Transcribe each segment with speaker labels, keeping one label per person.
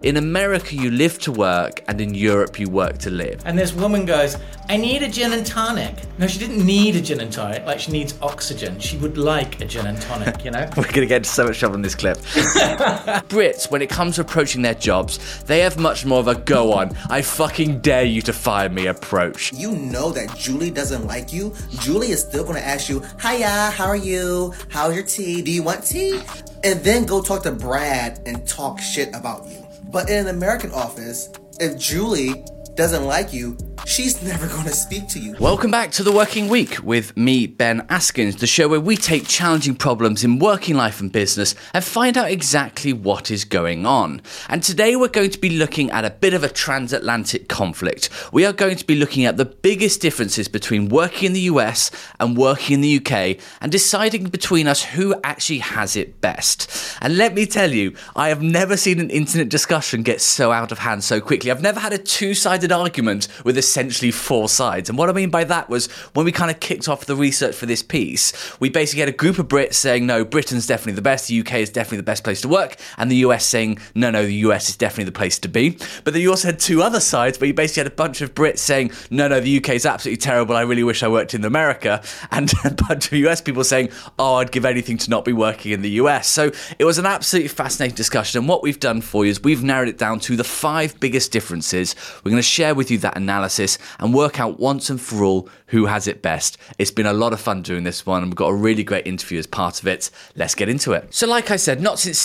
Speaker 1: In America, you live to work, and in Europe, you work to live.
Speaker 2: And this woman goes, I need a gin and tonic. No, she didn't need a gin and tonic, like she needs oxygen. She would like a gin and tonic, you know?
Speaker 1: We're going to get into so much trouble in this clip. Brits, when it comes to approaching their jobs, they have much more of a go on, I fucking dare you to fire me approach.
Speaker 3: You know that Julie doesn't like you. Julie is still going to ask you, hiya, how are you? How's your tea? Do you want tea? And then go talk to Brad and talk shit about you. But in an American office, if Julie doesn't like you, she's never going to speak to you.
Speaker 1: Welcome back to The Working Week with me, Ben Askins, the show where we take challenging problems in working life and business and find out exactly what is going on. And today we're going to be looking at a bit of a transatlantic conflict. We are going to be looking at the biggest differences between working in the US and working in the UK and deciding between us who actually has it best. And let me tell you, I have never seen an internet discussion get so out of hand so quickly. I've never had a two-sided argument with essentially four sides. And what I mean by that was when we kind of kicked off the research for this piece, we basically had a group of Brits saying, no, Britain's definitely the best, the UK is definitely the best place to work, and the US saying, no, the US is definitely the place to be. But then you also had two other sides where you basically had a bunch of Brits saying, no, the UK is absolutely terrible, I really wish I worked in America, and a bunch of US people saying, oh, I'd give anything to not be working in the US. So it was an absolutely fascinating discussion, and what we've done for you is we've narrowed it down to the 5 biggest differences. We're going to share with you that analysis and work out once and for all who has it best. It's been a lot of fun doing this one, and we've got a really great interview as part of it. Let's get into it. So like I said, not since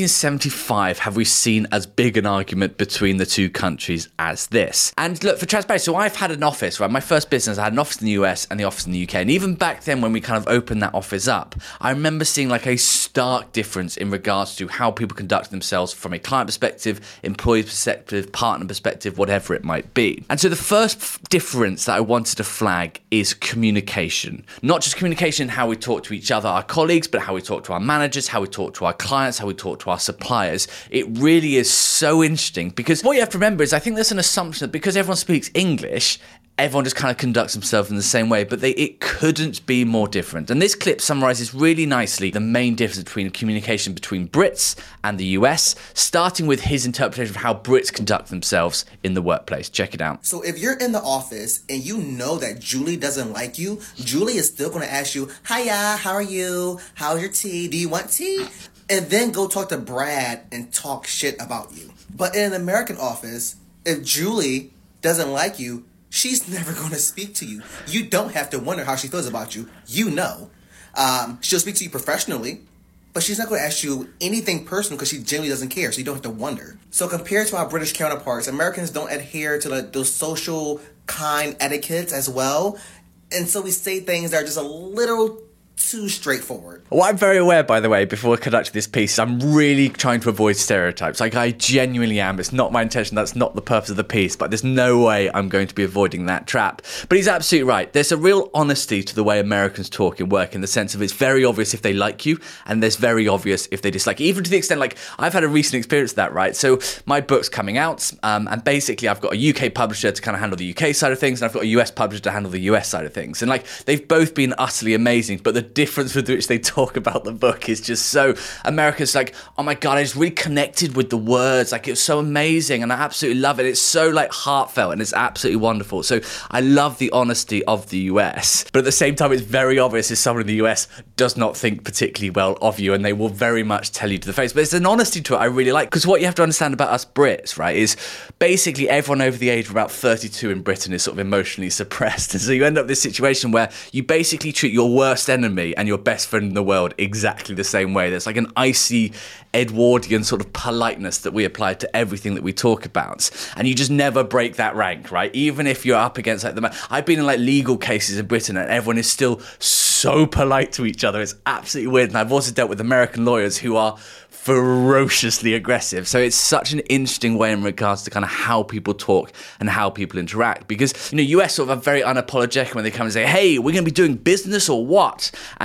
Speaker 1: 1775 have we seen as big an argument between the two countries as this. And look, for transparency, so I've had an office, right? My first business, I had an office in the US and the office in the UK. And even back then when we kind of opened that office up, I remember seeing like a stark difference in regards to how people conduct themselves from a client perspective, employee perspective, partner perspective, whatever it might be. And so the first difference that I wanted to flag is communication. Not just communication in how we talk to each other, our colleagues, but how we talk to our managers, how we talk to our clients, how we talk to our suppliers. It really is so interesting because what you have to remember is I think there's an assumption that because everyone speaks English, everyone just kind of conducts themselves in the same way, but it couldn't be more different. And this clip summarizes really nicely the main difference between communication between Brits and the US, starting with his interpretation of how Brits conduct themselves in the workplace. Check it out.
Speaker 3: So if you're in the office and you know that Julie doesn't like you, Julie is still going to ask you, hiya, how are you? How's your tea? Do you want tea? And then go talk to Brad and talk shit about you. But in an American office, if Julie doesn't like you, she's never going to speak to you. You don't have to wonder how she feels about you. You know. She'll speak to you professionally, but she's not going to ask you anything personal because she genuinely doesn't care, so you don't have to wonder. So compared to our British counterparts, Americans don't adhere to those social kind etiquettes as well. And so we say things that are just a little too straightforward.
Speaker 1: What I'm very aware, by the way, before conducting this piece, I'm really trying to avoid stereotypes. Like, I genuinely am. It's not my intention. That's not the purpose of the piece, but there's no way I'm going to be avoiding that trap. But he's absolutely right. There's a real honesty to the way Americans talk and work in the sense of it's very obvious if they like you, and there's very obvious if they dislike you. Even to the extent, like, I've had a recent experience of that, right? So my book's coming out, and basically I've got a UK publisher to kind of handle the UK side of things, and I've got a US publisher to handle the US side of things. And, like, they've both been utterly amazing, but the difference with which they talk about the book is just so America's like, oh my God, I just really connected with the words. Like, it was so amazing and I absolutely love it. It's so like heartfelt and it's absolutely wonderful. So I love the honesty of the US, but at the same time, it's very obvious if someone in the US does not think particularly well of you, and they will very much tell you to the face. But there's an honesty to it I really like, because what you have to understand about us Brits, right, is basically everyone over the age of about 32 in Britain is sort of emotionally suppressed. And so you end up in this situation where you basically treat your worst enemy and your best friend in the world exactly the same way. There's like an icy Edwardian sort of politeness that we apply to everything that we talk about, and you just never break that rank, right? Even if you're up against like I've been in like legal cases in Britain and everyone is still so polite to each other. It's absolutely weird. And I've also dealt with American lawyers who are ferociously aggressive. So it's such an interesting way in regards to kind of how people talk and how people interact, because, you know, US sort of are very unapologetic when they come and say, hey, we're going to be doing business or what? And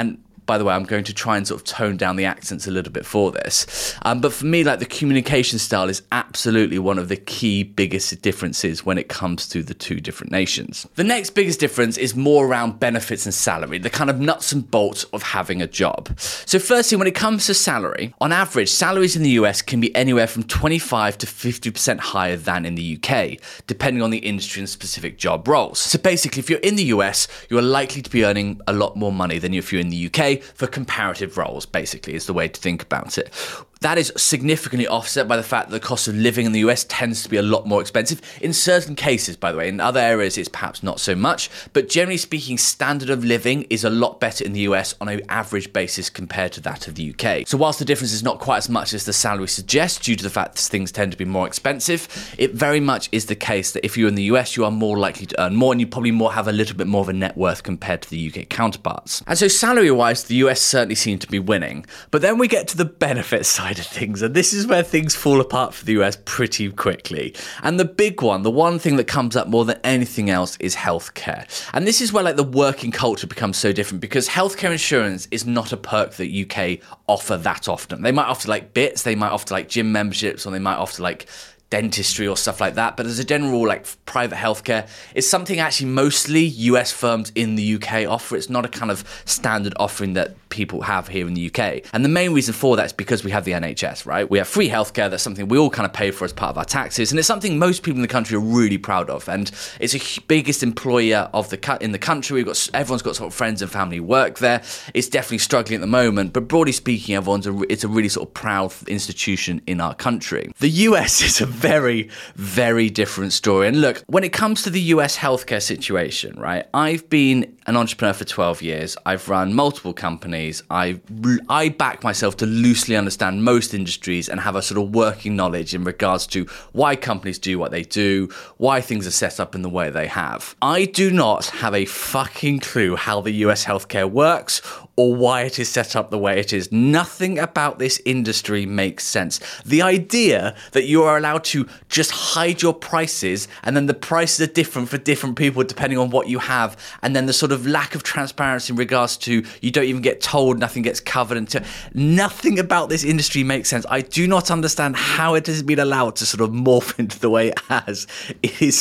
Speaker 1: By the way, I'm going to try and sort of tone down the accents a little bit for this. But for me, like the communication style is absolutely one of the key biggest differences when it comes to the two different nations. The next biggest difference is more around benefits and salary, the kind of nuts and bolts of having a job. So firstly, when it comes to salary, on average, salaries in the US can be anywhere from 25 to 50% higher than in the UK, depending on the industry and specific job roles. So basically, if you're in the US, you are likely to be earning a lot more money than if you're in the UK for comparative roles, basically, is the way to think about it. That is significantly offset by the fact that the cost of living in the US tends to be a lot more expensive in certain cases, by the way. In other areas, it's perhaps not so much. But generally speaking, standard of living is a lot better in the US on an average basis compared to that of the UK. So whilst the difference is not quite as much as the salary suggests due to the fact that things tend to be more expensive, it very much is the case that if you're in the US, you are more likely to earn more and you probably have a little bit more of a net worth compared to the UK counterparts. And so salary-wise, the US certainly seem to be winning. But then we get to the benefit side of things, and this is where things fall apart for the US pretty quickly. And the big one, the one thing that comes up more than anything else is healthcare. And this is where like the working culture becomes so different because healthcare insurance is not a perk that UK offer that often. They might offer like bits, they might offer like gym memberships, or they might offer like dentistry or stuff like that, but as a general rule, like private healthcare is something actually mostly US firms in the UK offer. It's not a kind of standard offering that people have here in the UK. And the main reason for that is because we have the NHS, right? We have free healthcare. That's something we all kind of pay for as part of our taxes, and it's something most people in the country are really proud of. And it's the biggest employer in the country. Everyone's got sort of friends and family who work there. It's definitely struggling at the moment, but broadly speaking, it's a really sort of proud institution in our country. The US is a very, very different story. And look, when it comes to the US healthcare situation, right, I've been an entrepreneur for 12 years. I've run multiple companies. I back myself to loosely understand most industries and have a sort of working knowledge in regards to why companies do what they do, why things are set up in the way they have. I do not have a fucking clue how the US healthcare works or why it is set up the way it is. Nothing about this industry makes sense. The idea that you are allowed to just hide your prices and then the prices are different for different people depending on what you have, and then the sort of lack of transparency in regards to you don't even get told, nothing gets covered until... Nothing about this industry makes sense. I do not understand how it has been allowed to sort of morph into the way it has. It is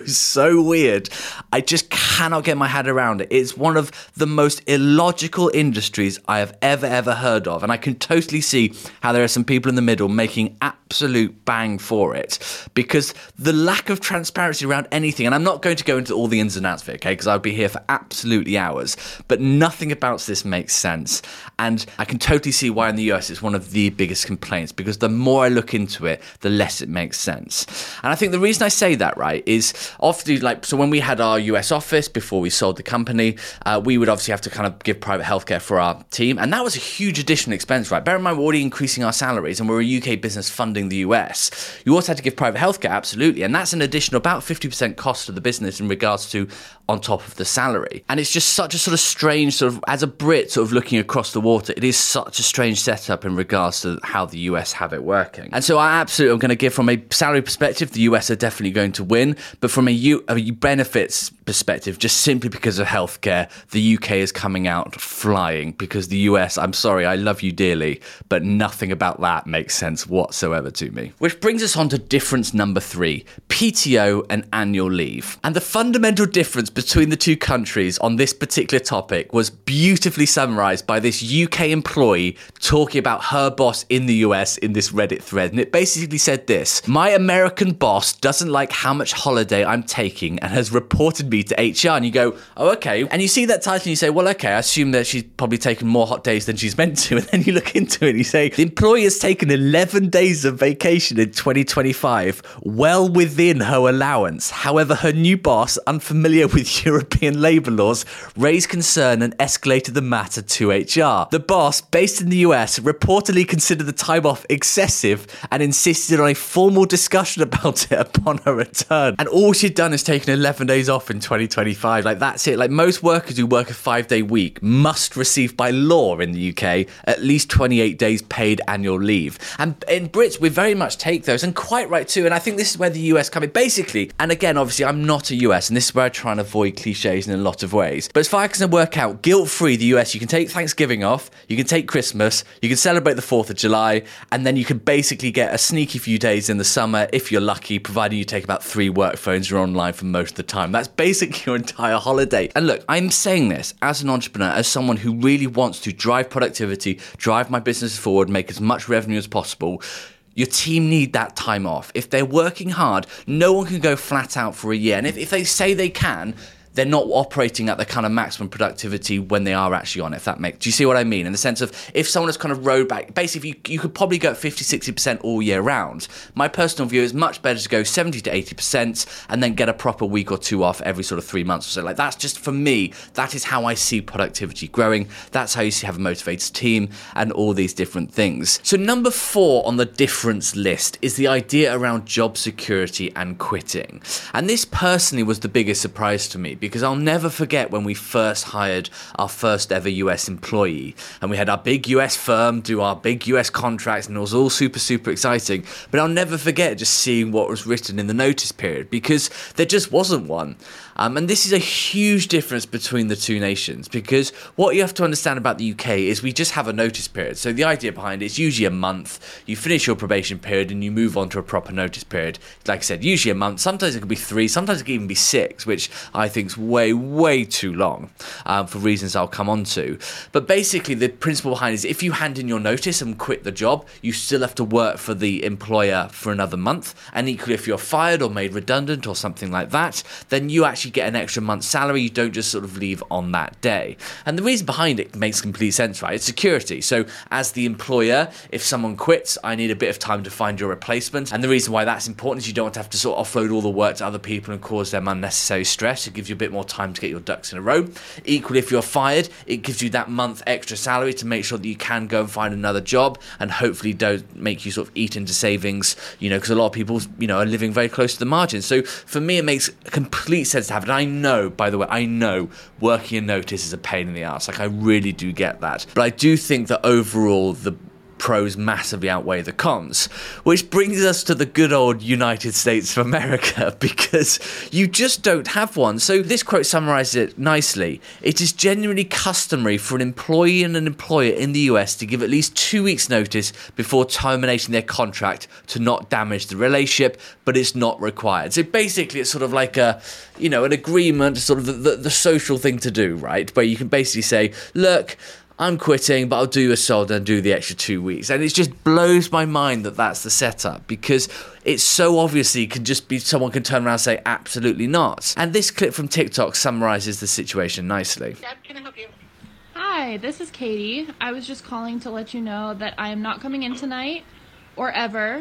Speaker 1: so weird. I just cannot get my head around it. It's one of the most illogical industries I have ever heard of, and I can totally see how there are some people in the middle making absolute bang for it, because the lack of transparency around anything, and I'm not going to go into all the ins and outs of it, okay, because I'd be here for absolutely hours, but nothing about this makes sense. And I can totally see why in the US it's one of the biggest complaints, because the more I look into it, the less it makes sense. And I think the reason I say that, right, is often so when we had our US office before we sold the company, we would obviously have to kind of give private healthcare for our team, and that was a huge additional expense, right? Bear in mind, we're already increasing our salaries and we're a UK business funding the US. You also had to give private healthcare, absolutely, and that's an additional about 50% cost to the business in regards to on top of the salary. And it's just such a sort of strange sort of, as a Brit sort of looking across the water, it is such a strange setup in regards to how the US have it working. And so I absolutely am going to give, from a salary perspective, the US are definitely going to win, but from a benefits perspective, just simply because of healthcare, the UK is coming out flying, because the US, I'm sorry, I love you dearly, but nothing about that makes sense whatsoever to me. Which brings us on to difference number 3, PTO and annual leave. And the fundamental difference between the two countries on this particular topic was beautifully summarized by this UK employee talking about her boss in the US in this Reddit thread. And it basically said this: "My American boss doesn't like how much holiday I'm taking and has reported me to HR." And you go, oh, okay. And you see that title and you say, well, okay, I assume that she's probably taken more hot days than she's meant to. And then you look into it and you say, the employee has taken 11 days of vacation in 2025, well within her allowance. However, her new boss, unfamiliar with European labour laws, raised concern and escalated the matter to HR. The boss, based in the US, reportedly considered the time off excessive and insisted on a formal discussion about it upon her return. And all she'd done is taken 11 days off in 2025. Like, that's it. Like, most workers who work a 5-day week must receive by law in the UK at least 28 days paid annual leave. And in Brits, we very much take those, and quite right too. And I think this is where the US come in. Basically, and again, obviously, I'm not a US, and this is where I try and avoid cliches in a lot of ways. But as far as I can work out, guilt-free, the US, you can take Thanksgiving off, you can take Christmas, you can celebrate the 4th of July, and then you can basically get a sneaky few days in the summer if you're lucky, providing you take about 3 work phones, you're online for most of the time. That's basically your entire holiday. And look, I'm saying this as an entrepreneur, as someone who really wants to drive productivity, drive my business forward, make as much revenue as possible. Your team need that time off. If they're working hard, no one can go flat out for a year. And if they say they can, they're not operating at the kind of maximum productivity when they are actually on it, if that makes... Do you see what I mean? In the sense of, if someone has kind of rode back... Basically, you could probably go at 50, 60% all year round. My personal view is much better to go 70 to 80% and then get a proper week or 2 off every sort of 3 months or so. Like, that's just, for me, that is how I see productivity growing. That's how you have a motivated team and all these different things. So number 4 on the difference list is the idea around job security and quitting. And this personally was the biggest surprise to me, because I'll never forget when we first hired our first ever US employee, and we had our big US firm do our big US contracts, and it was all super, super exciting. But I'll never forget just seeing what was written in the notice period, because there just wasn't one. And this is a huge difference between the two nations, because what you have to understand about the UK is we just have a notice period. So the idea behind it is usually a month. You finish your probation period and you move on to a proper notice period. Like I said, usually a month. Sometimes it could be 3, sometimes it could even be 6, which I think is way, way too long for reasons I'll come on to. But basically the principle behind it is if you hand in your notice and quit the job, you still have to work for the employer for another month. And equally, if you're fired or made redundant or something like that, then you actually get an extra month's salary. You don't just sort of leave on that day. And the reason behind it makes complete sense, right? It's security. So as the employer, if someone quits, I need a bit of time to find your replacement. And the reason why that's important is you don't want to have to sort of offload all the work to other people and cause them unnecessary stress. It gives you a bit more time to get your ducks in a row. Equally, if you're fired, it gives you that month extra salary to make sure that you can go and find another job, and hopefully don't make you sort of eat into savings, because a lot of people, are living very close to the margin. So for me, it makes complete sense to have it. And I know working a notice is a pain in the ass. Like, I really do get that. But I do think that overall, the pros massively outweigh the cons, which brings us to the good old United States of America, because you just don't have one. So this quote summarizes it nicely. It is genuinely customary for an employee and an employer in the US to give at least 2 weeks notice before terminating their contract to not damage the relationship, but it's not required. So basically it's sort of like an agreement, sort of the social thing to do, right? Where you can basically say, look, I'm quitting, but I'll do you a solid and do the extra 2 weeks. And it just blows my mind that that's the setup, because it so obviously can just be someone can turn around and say, absolutely not. And this clip from TikTok summarizes the situation nicely.
Speaker 4: Deb, can I help you?
Speaker 5: Hi, this is Katie. I was just calling to let you know that I am not coming in tonight or ever.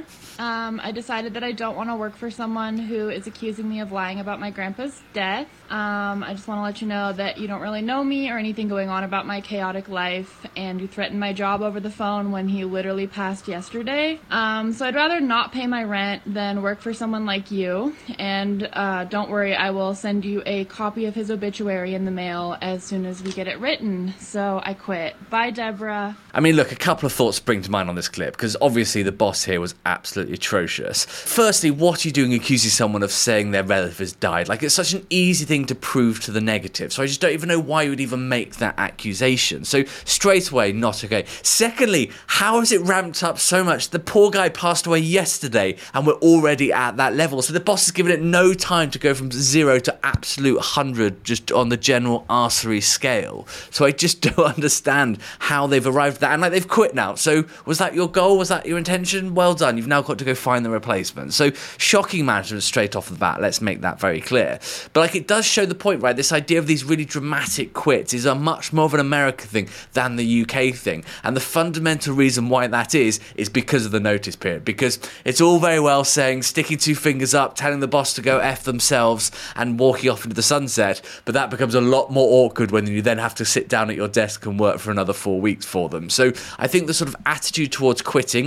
Speaker 5: I decided that I don't want to work for someone who is accusing me of lying about my grandpa's death. I just want to let you know that you don't really know me or anything going on about my chaotic life, and you threatened my job over the phone when he literally passed yesterday. So I'd rather not pay my rent than work for someone like you. And don't worry, I will send you a copy of his obituary in the mail as soon as we get it written. So I quit. Bye, Deborah.
Speaker 1: I mean, look, a couple of thoughts spring to mind on this clip, because obviously the boss here was absolutely atrocious. Firstly, what are you doing accusing someone of saying their relative has died? Like, it's such an easy thing to prove to the negative. So I just don't even know why you would even make that accusation. So straight away, not okay. Secondly, how has it ramped up so much? The poor guy passed away yesterday and we're already at that level. So the boss has given it no time to go from 0 to absolute 100 just on the general arsery scale. So I just don't understand how they've arrived at that. And like, they've quit now. So was that your goal? Was that your intention? Well done. You've now got to go find the replacement. So shocking management straight off the bat. Let's make that very clear. But like, it does show the point, right? This idea of these really dramatic quits is a much more of an American thing than the UK thing. And the fundamental reason why that is because of the notice period. Because it's all very well saying, sticking 2 fingers up, telling the boss to go F themselves and walking off into the sunset. But that becomes a lot more awkward when you then have to sit down at your desk and work for another 4 weeks for them. So I think the sort of attitude towards quitting is a much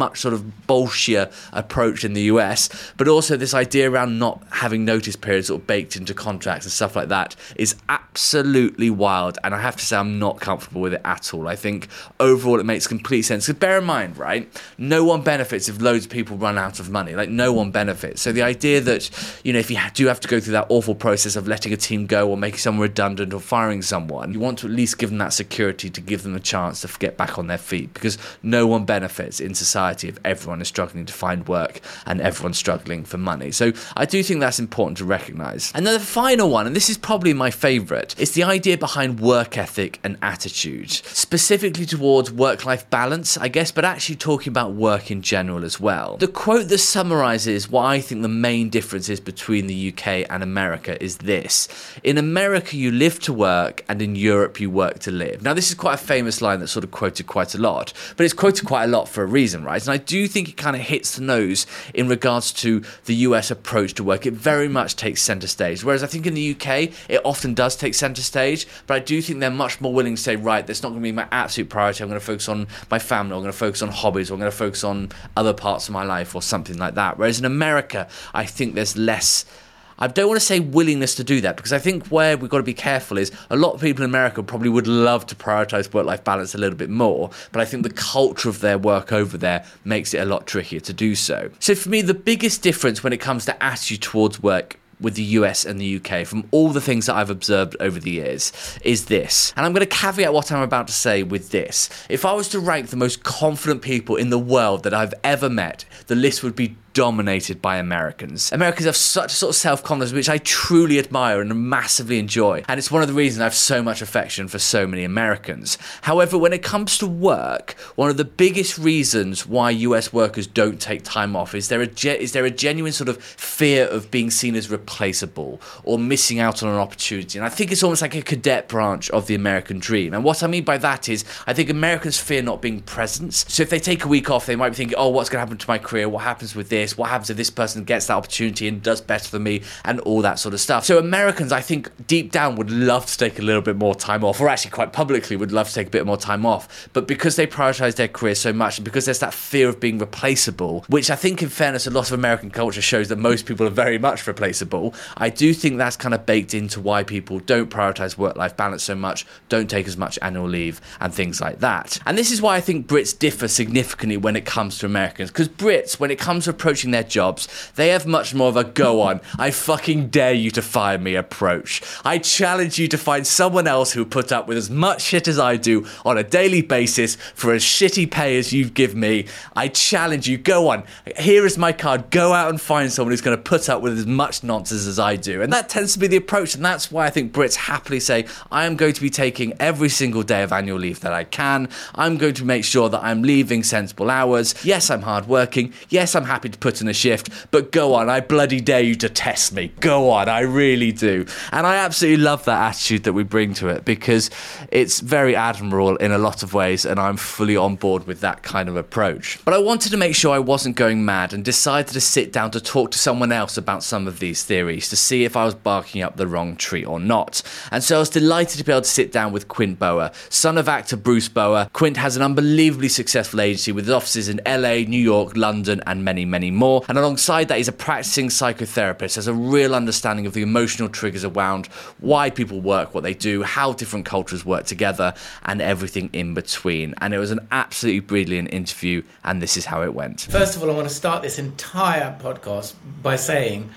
Speaker 1: much sort of bullshit approach in the US, but also this idea around not having notice periods sort of baked into contracts and stuff like that is absolutely wild, and I have to say I'm not comfortable with it at all. I think overall it makes complete sense, because bear in mind, right, no one benefits if loads of people run out of money. Like, no one benefits. So the idea that, you know, if you do have to go through that awful process of letting a team go or making someone redundant or firing someone, you want to at least give them that security to give them a chance to get back on their feet, because no one benefits in society if everyone is struggling to find work and everyone's struggling for money. So I do think that's important to recognise. And then the final one, and this is probably my favourite, is the idea behind work ethic and attitude, specifically towards work-life balance, I guess, but actually talking about work in general as well. The quote that summarises what I think the main difference is between the UK and America is this: in America you live to work, and in Europe you work to live. Now, this is quite a famous line that's sort of quoted quite a lot, but it's quoted quite a lot for a reason, right? And I do think it kind of hits the nose in regards to the US approach to work. It very much takes centre stage, whereas I think in the UK it often does take centre stage, but I do think they're much more willing to say, right, that's not going to be my absolute priority. I'm going to focus on my family, I'm going to focus on hobbies, or I'm going to focus on other parts of my life or something like that. Whereas in America, I think there's less, I don't want to say willingness to do that, because I think where we've got to be careful is a lot of people in America probably would love to prioritise work-life balance a little bit more, but I think the culture of their work over there makes it a lot trickier to do so. So for me, the biggest difference when it comes to attitude towards work with the US and the UK, from all the things that I've observed over the years, is this. And I'm going to caveat what I'm about to say with this. If I was to rank the most confident people in the world that I've ever met, the list would be dominated by Americans. Americans have such a sort of self-confidence, which I truly admire and massively enjoy, and it's one of the reasons I have so much affection for so many Americans. However, when it comes to work, one of the biggest reasons why US workers don't take time off is there a genuine sort of fear of being seen as replaceable or missing out on an opportunity. And I think it's almost like a cadet branch of the American dream. And what I mean by that is, I think Americans fear not being present. So if they take a week off, they might be thinking, oh, what's going to happen to my career? What happens with this? What happens if this person gets that opportunity and does better than me, and all that sort of stuff. So Americans, I think, deep down would love to take a little bit more time off, or actually quite publicly would love to take a bit more time off. But because they prioritise their career so much, and because there's that fear of being replaceable, which I think, in fairness, a lot of American culture shows that most people are very much replaceable, I do think that's kind of baked into why people don't prioritise work-life balance so much, don't take as much annual leave, and things like that. And this is why I think Brits differ significantly when it comes to Americans, because Brits, when it comes to approaching their jobs, they have much more of a go on, I fucking dare you to fire me approach. I challenge you to find someone else who put up with as much shit as I do on a daily basis for as shitty pay as you give me. I challenge you, go on, here is my card, go out and find someone who's going to put up with as much nonsense as I do. And that tends to be the approach, and that's why I think Brits happily say, I am going to be taking every single day of annual leave that I can. I'm going to make sure that I'm leaving sensible hours. Yes, I'm hard working. Yes, I'm happy to put in a shift, but go on, I bloody dare you to test me. Go on, I really do. And I absolutely love that attitude that we bring to it, because it's very admirable in a lot of ways, and I'm fully on board with that kind of approach. But I wanted to make sure I wasn't going mad, and decided to sit down to talk to someone else about some of these theories to see if I was barking up the wrong tree or not. And so I was delighted to be able to sit down with Quint Bower, son of actor Bruce Bower. Quint has an unbelievably successful agency with offices in LA, New York, London, and many, many more. And alongside that, he's a practicing psychotherapist, has a real understanding of the emotional triggers around why people work what they do, how different cultures work together, and everything in between. And it was an absolutely brilliant interview, and this is how it went.
Speaker 2: First of all, I want to start this entire podcast by saying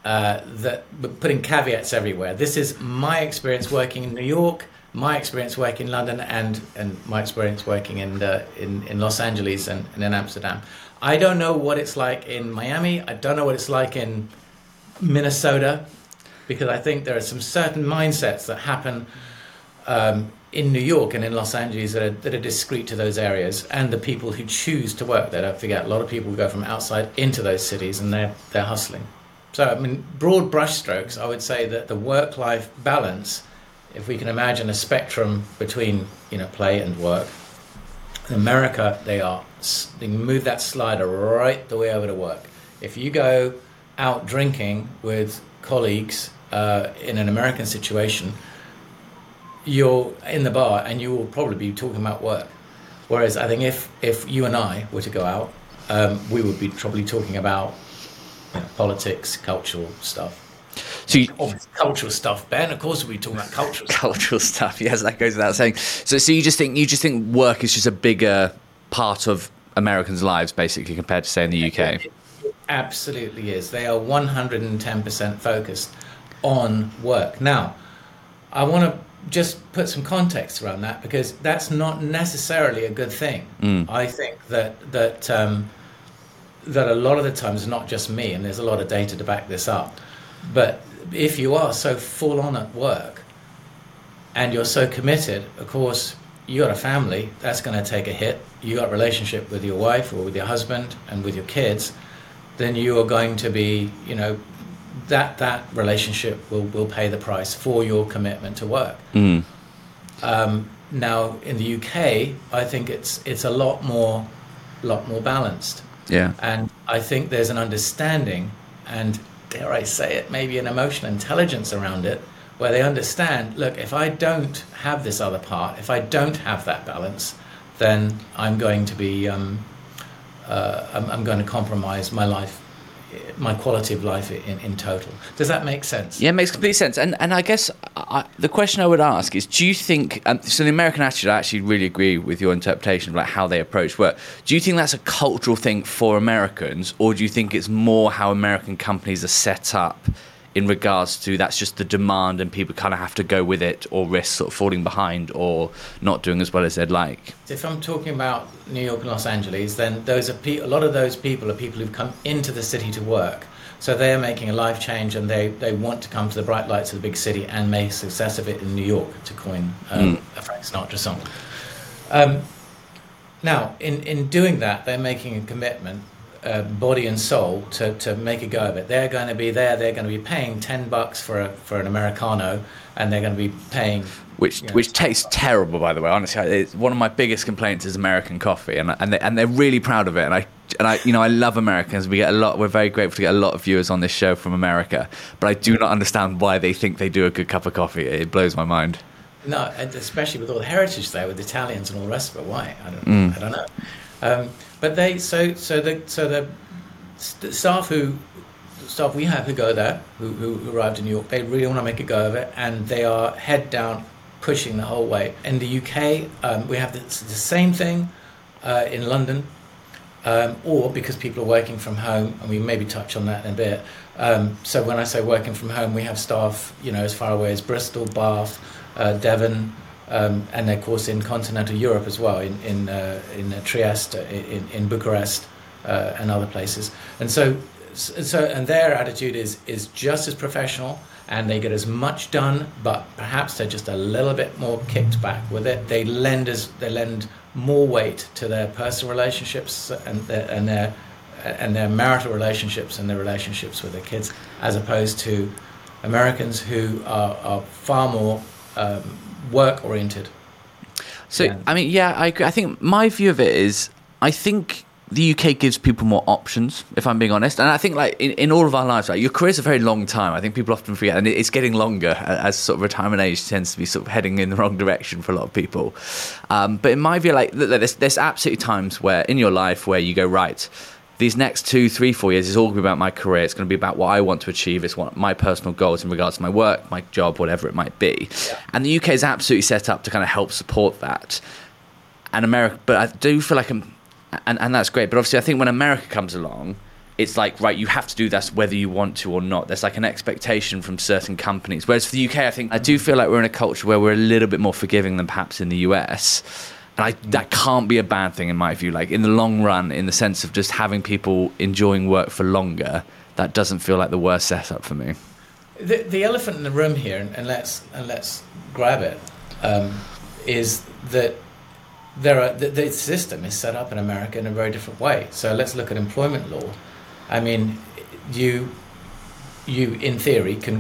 Speaker 2: that, putting caveats everywhere. This is my experience working in New York, my experience working in London, and my experience working in Los Angeles and in Amsterdam. I don't know what it's like in Miami. I don't know what it's like in Minnesota, because I think there are some certain mindsets that happen in New York and in Los Angeles that are discrete to those areas, and the people who choose to work there. Don't forget, a lot of people go from outside into those cities, and they're hustling. So, I mean, broad brushstrokes, I would say that the work-life balance, if we can imagine a spectrum between, play and work, in America, they move that slider right the way over to work. If you go out drinking with colleagues in an American situation, you're in the bar and you will probably be talking about work. Whereas I think if you and I were to go out we would be probably talking about politics, cultural stuff.
Speaker 1: So
Speaker 2: Cultural stuff, Ben. Of course, we're talking about cultural stuff.
Speaker 1: Cultural stuff. Yes, that goes without saying. So you just think work is just a bigger part of Americans' lives, basically, compared to say in the UK.
Speaker 2: It absolutely is. They are 110% focused on work. Now, I want to just put some context around that, because that's not necessarily a good thing. I think that a lot of the times, not just me, and there's a lot of data to back this up, but if you are so full on at work and you're so committed, of course, you got a family, that's going to take a hit. You got a relationship with your wife or with your husband and with your kids, then you are going to be, that relationship will pay the price for your commitment to work. Now in the UK, I think it's a lot more balanced.
Speaker 1: Yeah.
Speaker 2: And I think there's an understanding, and dare I say it, maybe an emotional intelligence around it, where they understand, look, if I don't have this other part, if I don't have that balance, then I'm going to be, I'm going to compromise my life, my quality of life in total. Does that make sense?
Speaker 1: Yeah, it makes complete sense. And I guess the question I would ask is, do you think, so the American attitude, I actually really agree with your interpretation of like how they approach work. Do you think that's a cultural thing for Americans, or do you think it's more how American companies are set up in regards to that's just the demand and people kind of have to go with it or risk sort of falling behind or not doing as well as they'd like?
Speaker 2: If I'm talking about New York and Los Angeles, then those are a lot of those people are people who've come into the city to work. So they are making a life change, and they want to come to the bright lights of the big city and make a success of it in New York, to coin a Frank Sinatra song. Now, in doing that, they're making a commitment, body and soul, to make a go of it. They're going to be there. They're going to be paying $10 for an Americano, and they're going to be paying,
Speaker 1: which tastes terrible, by the way. Honestly, it's one of my biggest complaints is American coffee, and they're really proud of it. And I love Americans. We're very grateful to get a lot of viewers on this show from America, but I do not understand why they think they do a good cup of coffee. It blows my mind.
Speaker 2: No, especially with all the heritage there, with Italians and all the rest of it. Why? I don't know. But the staff we have who go there, who arrived in New York, they really want to make a go of it, and they are head down, pushing the whole way. In the UK, we have the same thing in London, or because people are working from home, and we maybe touch on that in a bit. So when I say working from home, we have staff, as far away as Bristol, Bath, Devon, and of course in continental Europe as well, in Trieste, in Bucharest, and other places. And so their attitude is just as professional, and they get as much done, but perhaps they're just a little bit more kicked back with it. They lend more weight to their personal relationships and their marital relationships and their relationships with their kids, as opposed to Americans who are far more work-oriented.
Speaker 1: So, I mean, yeah, I agree. I think my view of it is, I think the UK gives people more options, if I'm being honest. And I think, like, in all of our lives, like, your career's a very long time. I think people often forget, and it's getting longer as sort of retirement age tends to be sort of heading in the wrong direction for a lot of people. But in my view, like, there's absolutely times where in your life where you go, right, these next 2, 3, 4 years is all going to be about my career. It's going to be about what I want to achieve. It's what my personal goals in regards to my work, my job, whatever it might be. Yeah. And the UK is absolutely set up to kind of help support that. And America, but I do feel like, and that's great. But obviously, I think when America comes along, it's like, right, you have to do this whether you want to or not. There's like an expectation from certain companies. Whereas for the UK, I do feel like we're in a culture where we're a little bit more forgiving than perhaps in the US. And that can't be a bad thing in my view. Like in the long run, in the sense of just having people enjoying work for longer, that doesn't feel like the worst setup for me.
Speaker 2: The elephant in the room here, and let's grab it, is that the system is set up in America in a very different way. So let's look at employment law. I mean, you in theory can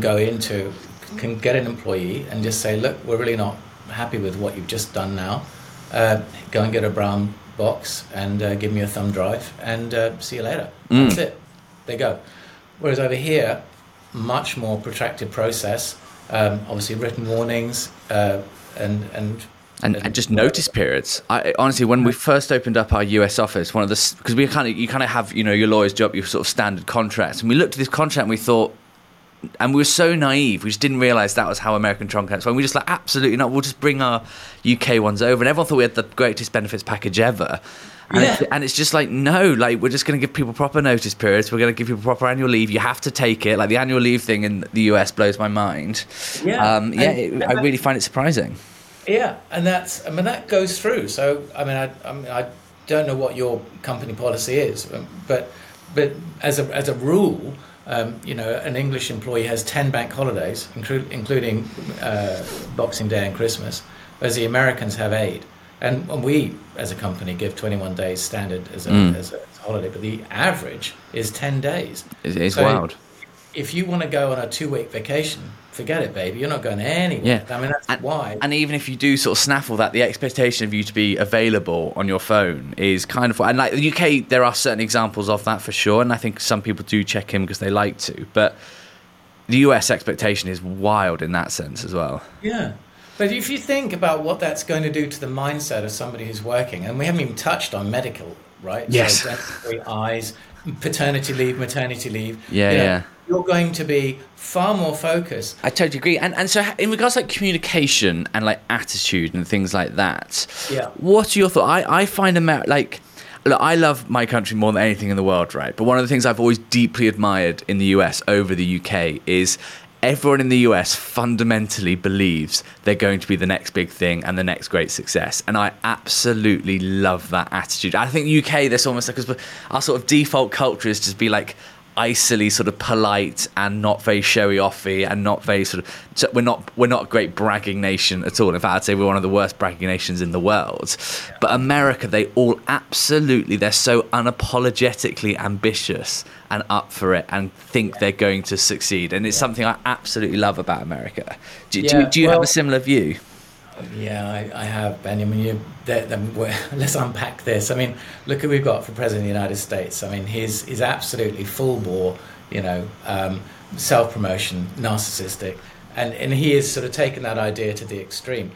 Speaker 2: get an employee and just say, look, we're really not happy with what you've just done now. Go and get a brown box and give me a thumb drive and see you later. That's it. They go. Whereas over here, much more protracted process, obviously written warnings, and
Speaker 1: And just notice periods. I honestly, when we first opened up our US office, because you kind of have, your lawyer's job, your sort of standard contracts, and we looked at this contract and we thought, and we were so naive, we just didn't realize that was how American contracts were. And we just like, absolutely not, we'll just bring our UK ones over, and everyone thought we had the greatest benefits package ever. And it's just like, no, like, we're just going to give people proper notice periods. We're going to give people proper annual leave. You have to take it. Like, the annual leave thing in the US blows my mind. I really find it surprising.
Speaker 2: Yeah, and that goes through. So I don't know what your company policy is, but as a rule, an English employee has 10 bank holidays, including Boxing Day and Christmas, whereas the Americans have 8. And we, as a company, give 21 days standard as a holiday, but the average is 10 days.
Speaker 1: It's wild.
Speaker 2: If you want to go on a 2-week vacation, forget it, baby. You're not going anywhere.
Speaker 1: Yeah.
Speaker 2: I mean, that's why.
Speaker 1: And even if you do sort of snaffle that, the expectation of you to be available on your phone is kind of... And like the UK, there are certain examples of that for sure, and I think some people do check in because they like to. But the US expectation is wild in that sense as well.
Speaker 2: Yeah. But if you think about what that's going to do to the mindset of somebody who's working, and we haven't even touched on medical, right?
Speaker 1: Yes.
Speaker 2: So dentistry, eyes, paternity leave, maternity leave.
Speaker 1: Yeah.
Speaker 2: You're going to be far more focused.
Speaker 1: I totally agree. And so in regards to like communication and like attitude and things like that, what are your thoughts? I find look, I love my country more than anything in the world, right? But one of the things I've always deeply admired in the US over the UK is everyone in the US fundamentally believes they're going to be the next big thing and the next great success. And I absolutely love that attitude. I think UK, there's almost like, because our sort of default culture is just be like icily sort of polite and not very showy offy and not very sort of, so we're not a great bragging nation at all. In fact, I'd say we're one of the worst bragging nations in the world. Yeah. But America, they're so unapologetically ambitious and up for it and think they're going to succeed. And it's something I absolutely love about America. Do you have a similar view?
Speaker 2: Yeah, I have, Ben. I mean, let's unpack this. I mean, look who we've got for President of the United States. I mean, he's absolutely full bore, self-promotion, narcissistic, and he has sort of taken that idea to the extreme.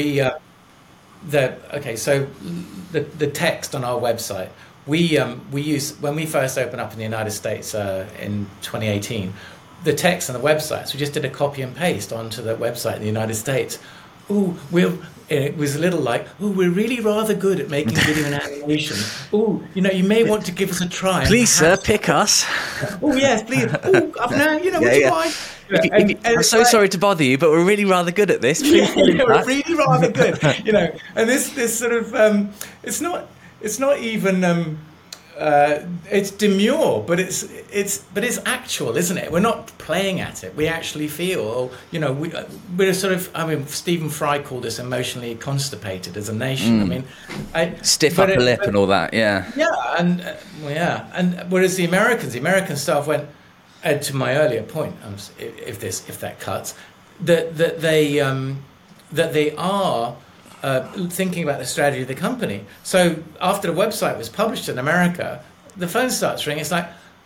Speaker 2: So the text on our website, we use, when we first opened up in the United States in 2018, the text on the websites, we just did a copy and paste onto the website in the United States. It was a little like, we're really rather good at making video and animation. You may want to give us a try.
Speaker 1: Please, sir, pick us.
Speaker 2: Yes, please. Up now, would you mind?
Speaker 1: I'm so sorry to bother you, but we're really rather good at this.
Speaker 2: We're really rather good. And this sort of, it's not even. It's demure, but it's actual, isn't it? We're not playing at it. We actually feel, we're sort of. I mean, Stephen Fry called us emotionally constipated as a nation. I mean,
Speaker 1: stiff upper lip and all that. Yeah.
Speaker 2: Yeah, and whereas the American staff went. And to my earlier point, if that cuts, that they are. Thinking about the strategy of the company. So after the website was published in America, the phone starts ringing. It's like,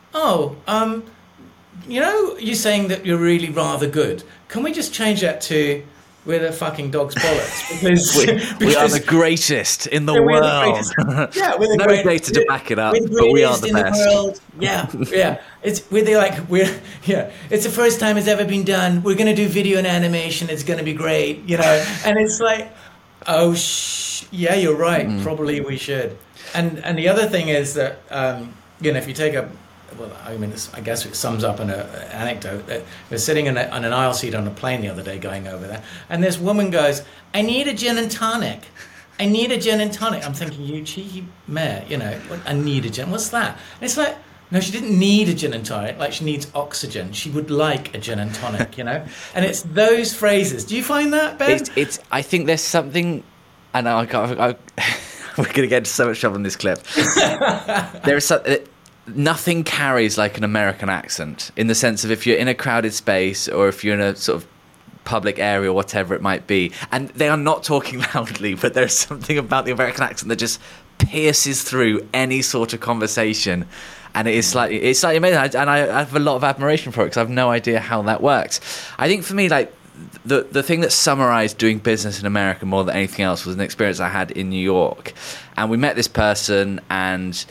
Speaker 2: you're saying that you're really rather good. Can we just change that to we're the fucking dog's bollocks? Because
Speaker 1: we are the greatest in the world.
Speaker 2: We're the
Speaker 1: no data to back it up, but we are the best.
Speaker 2: The world. Yeah. It's the first time it's ever been done. We're going to do video and animation. It's going to be great, And it's like, yeah, you're right. Probably we should. And the other thing is that if you take I guess it sums up an anecdote that we're sitting on an aisle seat on a plane the other day going over there, and this woman goes, "I need a gin and tonic. I need a gin and tonic." I'm thinking, you cheeky mare, I need a gin. What's that? And it's like, no, she didn't need a gin and tonic. Like, she needs oxygen. She would like a gin and tonic, And it's those phrases. Do you find that, Ben?
Speaker 1: I think there's something, and we're going to get into so much trouble in this clip. There is nothing carries like an American accent, in the sense of if you're in a crowded space or if you're in a sort of public area or whatever it might be, and they are not talking loudly, but there's something about the American accent that just pierces through any sort of conversation. And it's slightly amazing, and I have a lot of admiration for it because I have no idea how that works. I think for me, like, the thing that summarized doing business in America more than anything else was an experience I had in New York. And we met this person, and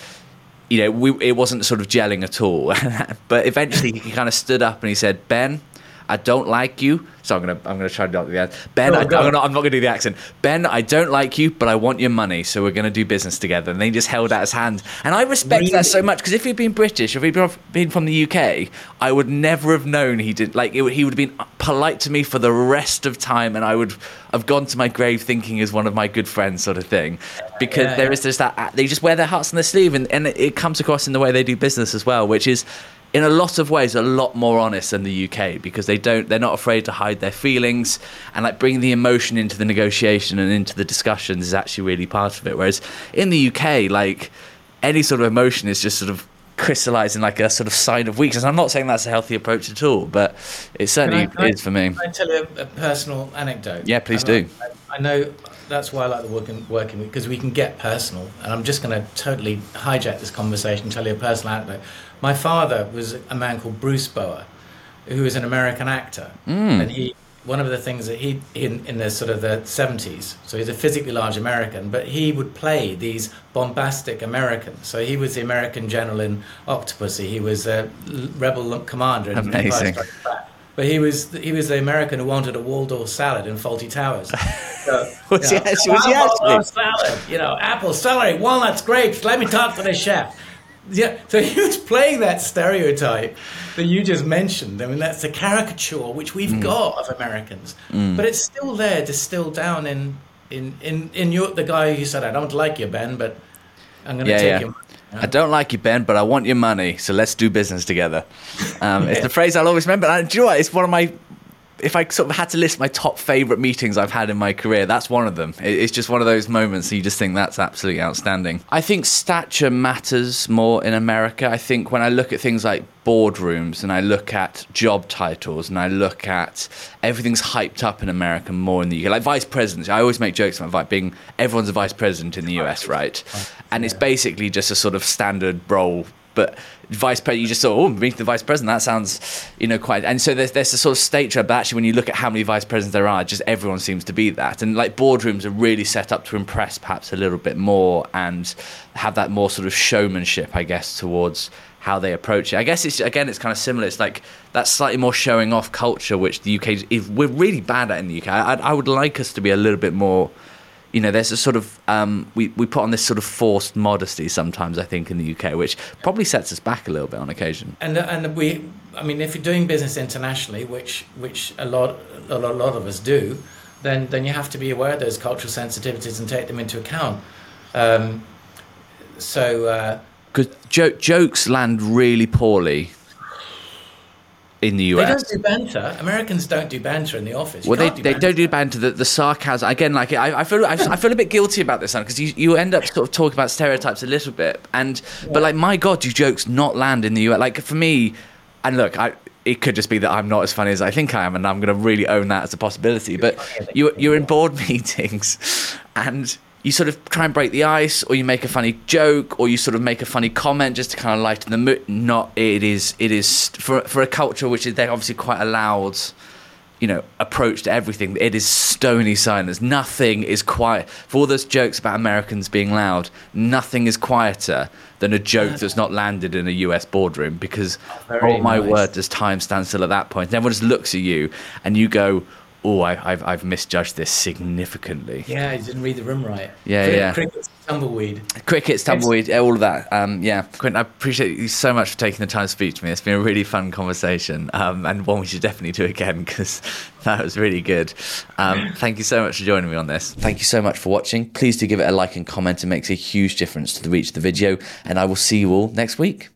Speaker 1: it wasn't sort of gelling at all. But eventually he kind of stood up and he said, "Ben, I don't like you." So I'm gonna try to do the accent. Ben, I'm not gonna do the accent. "Ben, I don't like you, but I want your money, so we're gonna do business together." And then he just held out his hand, and I respect that so much, because if he'd been British, if he'd been from the UK, I would never have known he did. He would have been polite to me for the rest of time, and I would have gone to my grave thinking as one of my good friends, sort of thing. Because there is just that they just wear their hearts on their sleeve, and it comes across in the way they do business as well, which is, in a lot of ways, a lot more honest than the UK, because they're not afraid to hide their feelings, and bringing the emotion into the negotiation and into the discussions is actually really part of it. Whereas in the UK, any sort of emotion is just sort of crystallizing like a sort of sign of weakness. I'm not saying that's a healthy approach at all, but it certainly is for me.
Speaker 2: Can I tell you a personal anecdote?
Speaker 1: Yeah, please do.
Speaker 2: I know that's why I like the working with, because we can get personal, and I'm just going to totally hijack this conversation and tell you a personal anecdote. My father was a man called Bruce Bower, who was an American actor, and one of the things that he in the sort of the 70s, so he's a physically large American, but he would play these bombastic Americans. So he was the American general in Octopussy. He was a rebel commander in Empire Strikes Back. But he was the American who wanted a Waldorf salad in Fawlty Towers. So,
Speaker 1: was he actually?
Speaker 2: Salad, apple, celery, walnuts, grapes. Let me talk to the chef. Yeah, so he was playing that stereotype that you just mentioned. I mean, that's the caricature which we've got of Americans, but it's still there, distilled down in the guy who said, "I don't like you, Ben, but I'm going to take your money."
Speaker 1: I don't like you, Ben, but I want your money, so let's do business together. It's the phrase I'll always remember. And do you know what? It's one of my... If I sort of had to list my top favourite meetings I've had in my career, that's one of them. It's just one of those moments that you just think that's absolutely outstanding. I think stature matters more in America. I think when I look at things like boardrooms and I look at job titles and I look at everything's hyped up in America more in the UK. Like vice presidents, I always make jokes about being everyone's a vice president in the US, right? And it's basically just a sort of standard role. But vice president, you just thought, meet the vice president. That sounds, quite. And so there's a sort of stature. But actually, when you look at how many vice presidents there are, just everyone seems to be that. And boardrooms are really set up to impress perhaps a little bit more and have that more sort of showmanship, I guess, towards how they approach it. I guess it's kind of similar. It's like that slightly more showing off culture, which the UK we're really bad at in the UK. I would like us to be a little bit more. There's a sort of we put on this sort of forced modesty sometimes, I think, in the UK, which probably sets us back a little bit on occasion.
Speaker 2: And if you're doing business internationally, which a lot of us do, then you have to be aware of those cultural sensitivities and take them into account.
Speaker 1: Because jokes land really poorly in the US.
Speaker 2: They don't do banter. Americans don't do banter in the office.
Speaker 1: Well, they don't do banter. The sarcasm again. I feel a bit guilty about this, because you end up sort of talking about stereotypes a little bit, but my God, do jokes not land in the US? For me, and look, it could just be that I'm not as funny as I think I am, and I'm going to really own that as a possibility. But you're in board meetings, and you sort of try and break the ice, or you make a funny joke, or you sort of make a funny comment just to kind of lighten the mood. It is for a culture which is, they're obviously quite a loud, approach to everything. It is stony silence. Nothing is quiet. For all those jokes about Americans being loud, nothing is quieter than a joke that's not landed in a US boardroom, because word, does time stand still at that point? And everyone just looks at you and you go, I've misjudged this significantly.
Speaker 2: Yeah, you didn't read the room right. Cricket's tumbleweed, all of that. Quentin, I appreciate you so much for taking the time to speak to me. It's been a really fun conversation, and one we should definitely do again, because that was really good. Thank you so much for joining me on this. Thank you so much for watching. Please do give it a like and comment. It makes a huge difference to the reach of the video, and I will see you all next week.